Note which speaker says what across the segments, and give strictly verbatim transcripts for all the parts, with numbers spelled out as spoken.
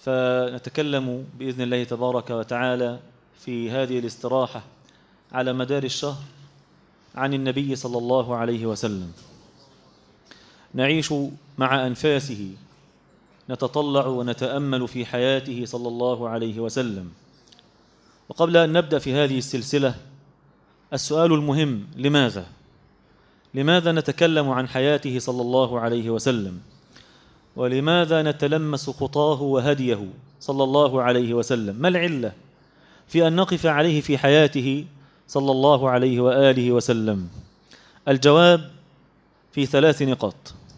Speaker 1: فنتكلم بإذن الله تبارك وتعالى في هذه الاستراحة على مدار الشهر عن النبي صلى الله عليه وسلم. نعيش مع أنفاسه، نتطلع ونتأمل في حياته صلى الله عليه وسلم. وقبل أن نبدأ في هذه السلسلة، السؤال المهم: لماذا؟ لماذا نتكلم عن حياته صلى الله عليه وسلم؟ ولماذا نتلمس خطاه وهديه صلى الله عليه وسلم؟ ما العلة في أن نقف عليه في حياته صلى الله عليه وآله وسلم؟ الجواب في ثلاث نقاط.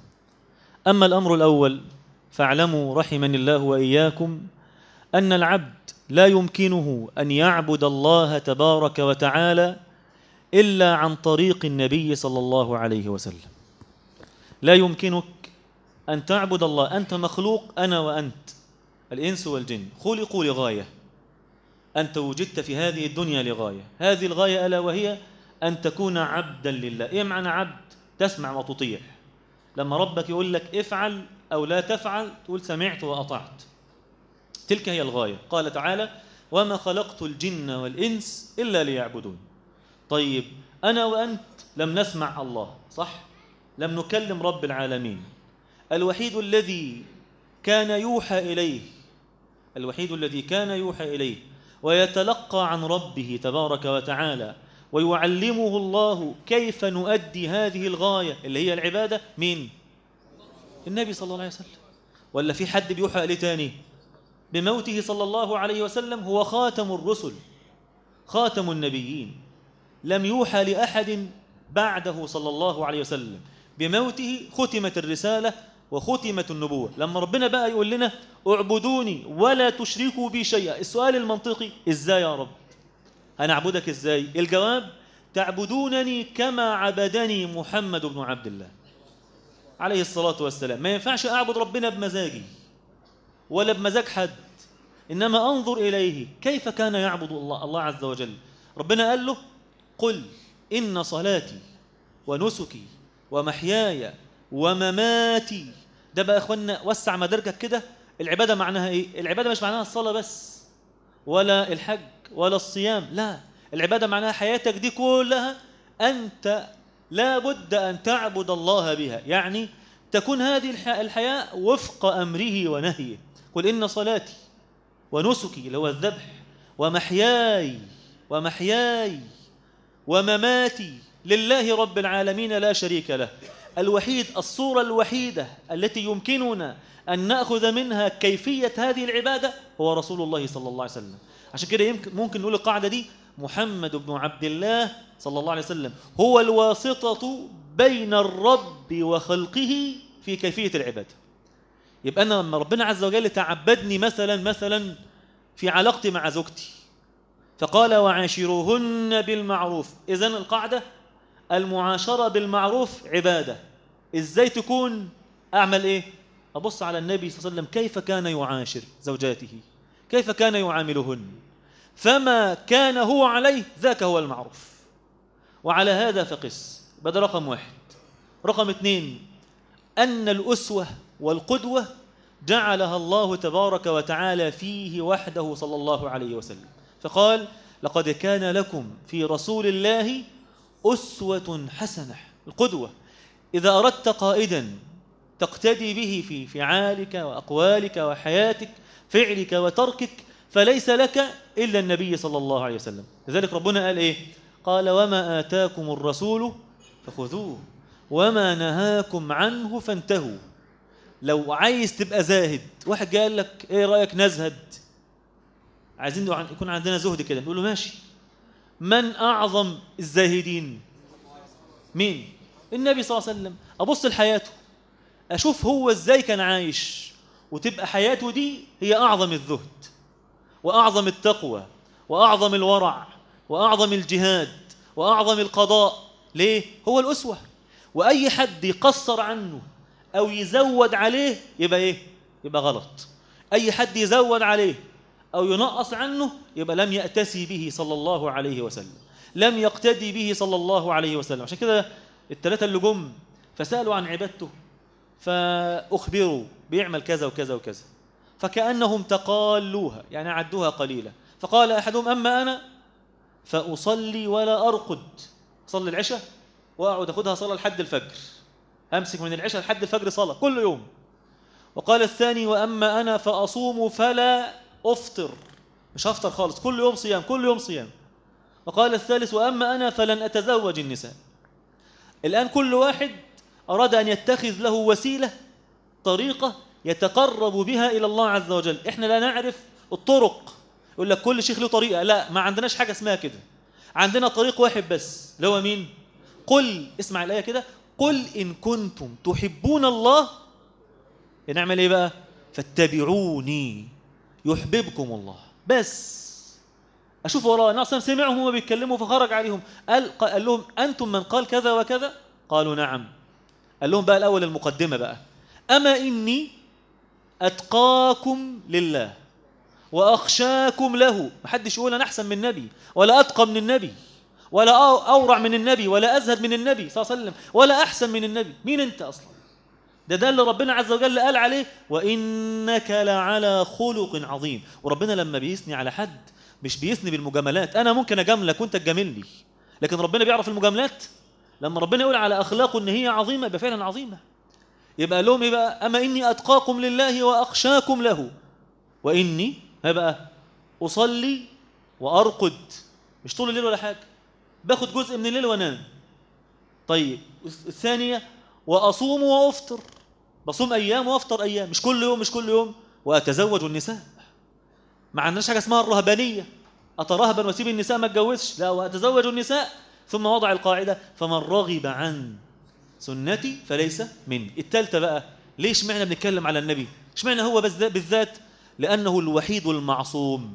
Speaker 1: أما الأمر الأول فاعلموا رحمني الله وإياكم أن العبد لا يمكنه أن يعبد الله تبارك وتعالى إلا عن طريق النبي صلى الله عليه وسلم. لا يمكنك أن تعبد الله، أنت مخلوق، أنا وأنت الإنس والجن خلقوا لغاية، أنت وجدت في هذه الدنيا لغاية، هذه الغاية ألا وهي أن تكون عبدا لله. إيه معنى عبد؟ تسمع وتطيع. لما ربك يقول لك افعل أو لا تفعل تقول سمعت وأطعت، تلك هي الغاية. قال تعالى: وما خلقت الجن والإنس إلا ليعبدون. طيب أنا وأنت لم نسمع الله، صح؟ لم نكلم رب العالمين الوحيد الذي كان يوحى إليه، الوحيد الذي كان يوحى إليه ويتلقى عن ربه تبارك وتعالى ويعلمه الله كيف نؤدي هذه الغاية اللي هي العبادة. مين؟ النبي صلى الله عليه وسلم. ولا في حد بيوحى إليه تاني؟ بموته صلى الله عليه وسلم هو خاتم الرسل، خاتم النبيين، لم يوحى لأحد بعده صلى الله عليه وسلم. بموته ختمت الرسالة وختمت النبوة. لما ربنا بقى يقول لنا اعبدوني ولا تشركوا بي شيئا، السؤال المنطقي: إزاي يا رب؟ هنعبدك إزاي؟ الجواب: تعبدونني كما عبدني محمد بن عبد الله عليه الصلاة والسلام. ما ينفعش أعبد ربنا بمزاجي ولا بمزاج حد، إنما أنظر إليه كيف كان يعبد الله الله عز وجل. ربنا قال له: قل إن صلاتي ونسكي ومحياي ومماتي. ده بقى يا أخوانا وسع مداركك كده. العبادة معناها إيه؟ العبادة مش معناها الصلاة بس ولا الحج ولا الصيام، لا، العبادة معناها حياتك دي كلها أنت لا بد أن تعبد الله بها، يعني تكون هذه الحياة وفق أمره ونهيه. قل إن صلاتي ونسكي اللي هو الذبح ومحياي ومحياي ومماتي لله رب العالمين لا شريك له. الوحيد، الصورة الوحيدة التي يمكننا أن نأخذ منها كيفية هذه العبادة هو رسول الله صلى الله عليه وسلم. عشان كده يمكن ممكن نقول القاعدة دي: محمد بن عبد الله صلى الله عليه وسلم هو الواسطة بين الرب وخلقه في كيفية العبادة. يبقى أنا لما ربنا عز وجل تعبدني مثلا مثلا في علاقتي مع زوجتي فقال: وعاشروهن بالمعروف، إذن القاعدة المعاشرة بالمعروف عبادة. إزاي تكون؟ أعمل إيه؟ أبص على النبي صلى الله عليه وسلم كيف كان يعاشر زوجاته، كيف كان يعاملهن، فما كان هو عليه ذاك هو المعروف. وعلى هذا فقس. بدأ رقم واحد. رقم اثنين: أن الأسوة والقدوة جعلها الله تبارك وتعالى فيه وحده صلى الله عليه وسلم، فقال: لقد كان لكم في رسول الله أسوة حسنة. القدوة، إذا أردت قائدا تقتدي به في فعالك وأقوالك وحياتك، فعلك وتركك، فليس لك إلا النبي صلى الله عليه وسلم. لذلك ربنا قال إيه؟ قال: وما آتاكم الرسول فخذوه وما نهاكم عنه فانتهوا. لو عايز تبقى زاهد، واحد قال لك إيه رأيك نزهد؟ عايزين يكون عندنا زهد كده، نقول له ماشي. من أعظم الزاهدين؟ مين؟ النبي صلى الله عليه وسلم. أبص لحياته أشوف هو إزاي كان عايش، وتبقى حياته دي هي أعظم الزهد وأعظم التقوى وأعظم الورع وأعظم الجهاد وأعظم القضاء. ليه؟ هو الأسوة. وأي حد يقصر عنه أو يزود عليه يبقى إيه؟ يبقى غلط. أي حد يزود عليه أو ينقص عنه يبقى لم يأتسي به صلى الله عليه وسلم، لم يقتدي به صلى الله عليه وسلم. عشان كده الثلاثة اللي جم فسألوا عن عبادته فأخبروا بيعمل كذا وكذا وكذا، فكأنهم تقالوها يعني عدوها قليلا. فقال أحدهم أما أنا فأصلي ولا أرقد، أصلي العشاء وأقعد أخذها صلاة لحد الفجر، أمسك من العشاء لحد الفجر صلاة كل يوم. وقال الثاني وأما أنا فأصوم فلا أفطر، مش هفطر خالص، كل يوم صيام كل يوم صيام. وقال الثالث وأما أنا فلن أتزوج النساء. الآن كل واحد أراد أن يتخذ له وسيلة، طريقة يتقرب بها إلى الله عز وجل. إحنا لا نعرف الطرق، يقول لك كل شيخ له طريقة، لا، ما عندناش حاجة اسمها كده. عندنا طريق واحد بس، اللي هو مين؟ قل، اسمع الآية كده، قل إن كنتم تحبون الله نعمل إيه بقى؟ فاتبعوني يحببكم الله. بس أشوف وراء الناس سمعهم وما بيتكلموا فخرج عليهم، قال, قال لهم أنتم من قال كذا وكذا؟ قالوا نعم. قال لهم بقى الأول المقدمة بقى، أما إني أتقاكم لله وأخشاكم له. محدش يقول أنا أحسن من النبي ولا أتقى من النبي ولا أورع من النبي ولا أزهد من النبي صلى الله عليه وسلم ولا أحسن من النبي. مين أنت أصلا؟ ده ده اللي ربنا عز وجل قال عليه وإنك لعلى خلق عظيم. وربنا لما بيثني على حد مش بيثني بالمجاملات. أنا ممكن أجاملك وأنت تجاملني، لكن ربنا بيعرف المجاملات. لما ربنا يقول على أخلاقه إن هي عظيمة يبقى فعلا عظيمة. يبقى لهم إيه بقى؟ أما إني أتقاكم لله وأخشاكم له وإني هبقى أصلي وأرقد، مش طول الليل ولا حاجة، باخد جزء من الليل وأنام. طيب الثانية وأصوم وأفطر، بصوم أيام وأفطر أيام، مش كل يوم مش كل يوم. وأتزوج النساء، ما عندناش حاجة اسمها الرهبانية، أترهبن وأسيب النساء ما أتجوزش، لا، وأتزوج النساء. ثم وضع القاعدة فمن رغب عن سنتي فليس مني. الثالثة بقى، ليش معنى بنتكلم على النبي؟ ايش معنى هو بالذات؟ لأنه الوحيد المعصوم.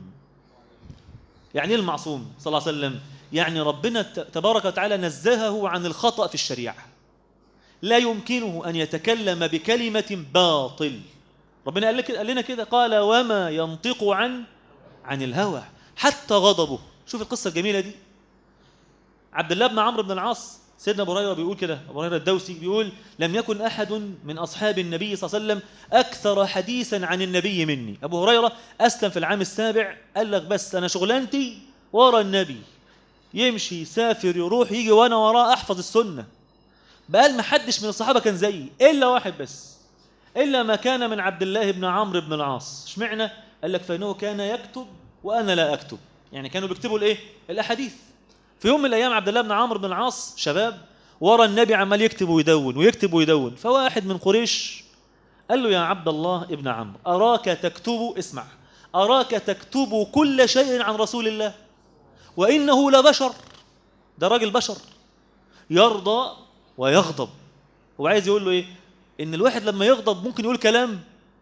Speaker 1: يعني ايه المعصوم صلى الله عليه وسلم؟ يعني ربنا تبارك وتعالى نزهه عن الخطأ في الشريعة، لا يمكنه أن يتكلم بكلمة باطل. ربنا قال لنا كده، قال وما ينطق عن عن الهوى حتى غضبه. شوف القصة الجميلة دي. عبد الله بن عمرو بن العاص، سيدنا أبو هريرة بيقول كده، أبو هريرة الدوسي بيقول لم يكن أحد من أصحاب النبي صلى الله عليه وسلم أكثر حديثا عن النبي مني. أبو هريرة أسلم في العام السابع، قال لك بس أنا شغلانتي ورا النبي، يمشي يسافر يروح يجي وأنا وراه أحفظ السنة. بقال ما حدش من الصحابة كان زيي إلا واحد بس، إلا ما كان من عبد الله بن عمرو بن العاص. اشمعنى؟ قال لك فإنه كان يكتب وأنا لا أكتب، يعني كانوا بيكتبوا الإيه؟ الأحاديث. في يوم من الأيام عبد الله بن عمرو بن العاص شباب ورا النبي عمال يكتب ويدون ويكتب ويدون. فواحد من قريش قال له يا عبد الله ابن عمرو أراك تكتب، اسمع، أراك تكتب كل شيء عن رسول الله وإنه لبشر، ده راجل بشر يرضى ويغضب. هو عايز يقول له إيه؟ إن الواحد لما يغضب ممكن يقول كلام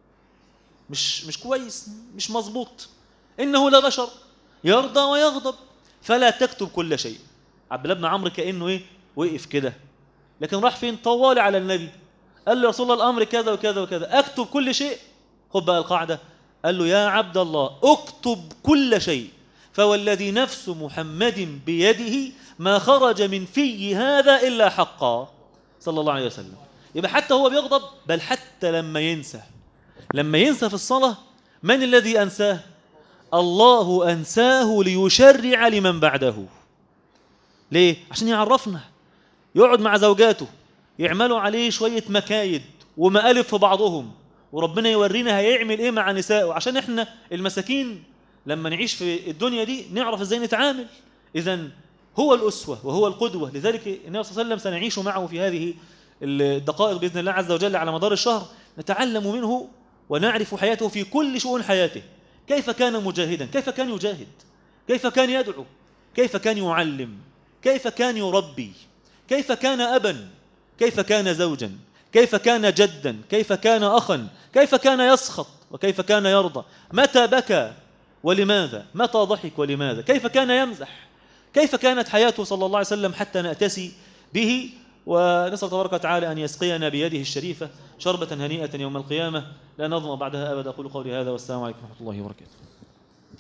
Speaker 1: مش مش كويس، مش مظبوط. إنه لبشر يرضى ويغضب فلا تكتب كل شيء. عبد الله بن عمرو كأنه إيه؟ وقف كده، لكن راح فين؟ طوالي على النبي، قال له رسول الله الأمر كذا وكذا وكذا، أكتب كل شيء؟ خد بقى القاعدة، قال له يا عبد الله اكتب كل شيء فوالذي نفس محمد بيده ما خرج من في هذا إلا حقا صلى الله عليه وسلم. يبقى حتى هو بيغضب، بل حتى لما ينسى، لما ينسى في الصلاة، من الذي أنساه؟ الله أنساه ليشرع لمن بعده. ليه؟ عشان يعرفنا. يقعد مع زوجاته يعملوا عليه شوية مكايد ومآلف في بعضهم، وربنا يورينا هيعمل ايه مع نسائه، عشان احنا المساكين لما نعيش في الدنيا دي نعرف ازاي نتعامل. اذن هو الأسوة وهو القدوة. لذلك النبي صلى الله عليه وسلم سنعيش معه في هذه الدقائق بإذن الله عز وجل على مدار الشهر، نتعلم منه ونعرف حياته في كل شؤون حياته. كيف كان مجاهدا، كيف كان يجاهد، كيف كان يدعو، كيف كان يعلم، كيف كان يربي، كيف كان أبا، كيف كان زوجا، كيف كان جدا، كيف كان أخا، كيف كان يسخط وكيف كان يرضى، متى بكى ولماذا، متى ضحك ولماذا، كيف كان يمزح، كيف كانت حياته صلى الله عليه وسلم حتى نأتسي به. ونسأل تبارك وتعالى أن يسقينا بيده الشريفة شربة هنيئة يوم القيامة لا نظمأ بعدها أبدا. أقول قولي هذا والسلام عليكم ورحمة الله وبركاته.